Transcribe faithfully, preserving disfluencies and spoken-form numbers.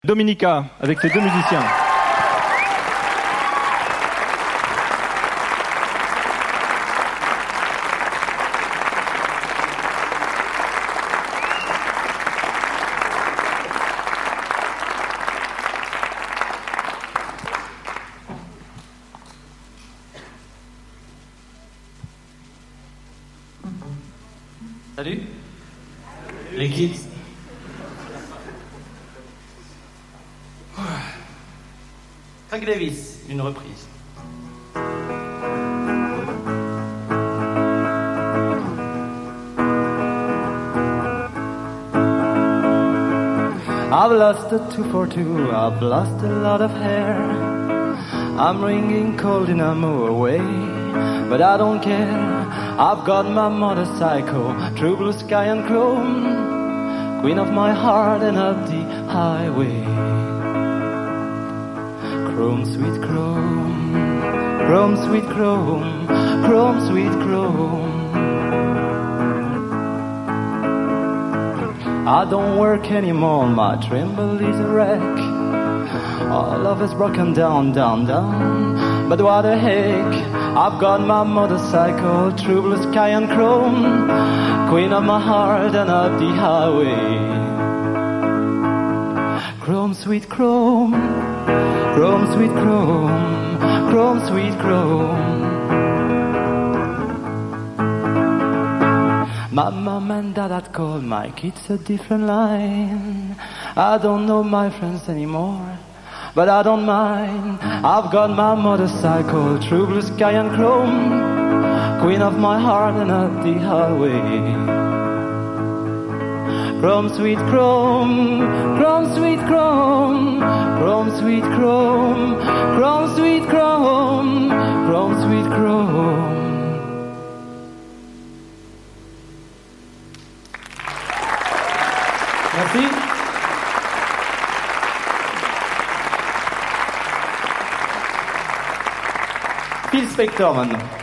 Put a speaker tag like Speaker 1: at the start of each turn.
Speaker 1: Dominica, avec ses deux musiciens.
Speaker 2: Salut les kids. Craig Davis, une reprise.
Speaker 3: I've lost a two for two, I've lost a lot of hair. I'm ringing cold in a away, but I don't care. I've got my motorcycle, true blue sky and chrome, queen of my heart and up the highway. Chrome, sweet chrome, chrome, sweet chrome, chrome, sweet chrome. I don't work anymore, my trimble is a wreck. All love is broken down, down, down. But what the heck, I've got my motorcycle, true blue sky and chrome, queen of my heart and up the highway. Chrome, sweet chrome, chrome, sweet chrome, chrome, sweet chrome. My mom and dad had called my kids a different line. I don't know my friends anymore, but I don't mind. I've got my motorcycle, true blue sky and chrome, queen of my heart and up the highway. Chrome, sweet chrome, chrome, sweet chrome, chrome, sweet chrome, chrome, sweet chrome, chrome, sweet chrome.
Speaker 2: Merci. Phil Spector maintenant.